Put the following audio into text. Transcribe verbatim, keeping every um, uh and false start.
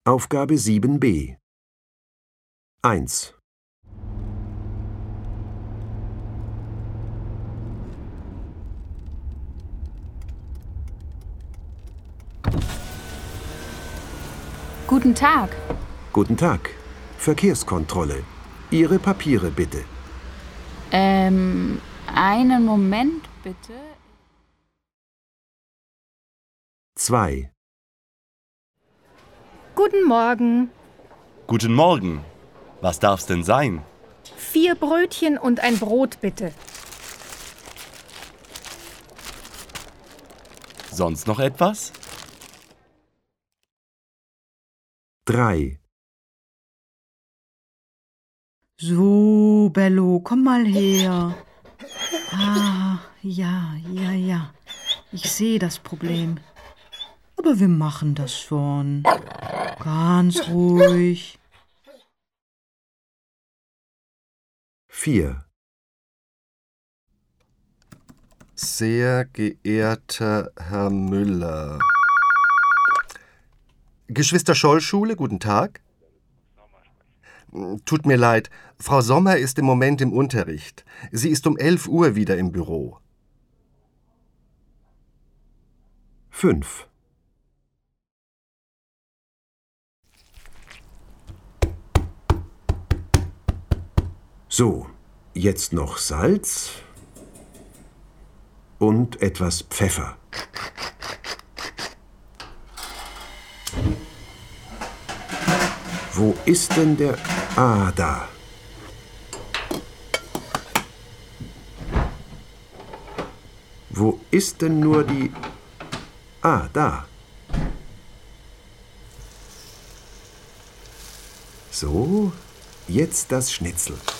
Aufgabe sieben b. eins. Guten Tag. Guten Tag. Verkehrskontrolle. Ihre Papiere bitte. Ähm, einen Moment bitte. zwei. Guten Morgen. Guten Morgen. Was darf's denn sein? Vier Brötchen und ein Brot, bitte. Sonst noch etwas? drei. So, Bello, komm mal her. Ah, ja, ja, ja. Ich sehe das Problem. Aber wir machen das schon. Ganz ruhig. vier. Sehr geehrter Herr Müller. Geschwister Scholl-Schule, guten Tag. Tut mir leid, Frau Sommer ist im Moment im Unterricht. Sie ist um elf Uhr wieder im Büro. fünf. So, jetzt noch Salz und etwas Pfeffer. Wo ist denn der... Ah, da. Wo ist denn nur die... Ah, da. So, jetzt das Schnitzel.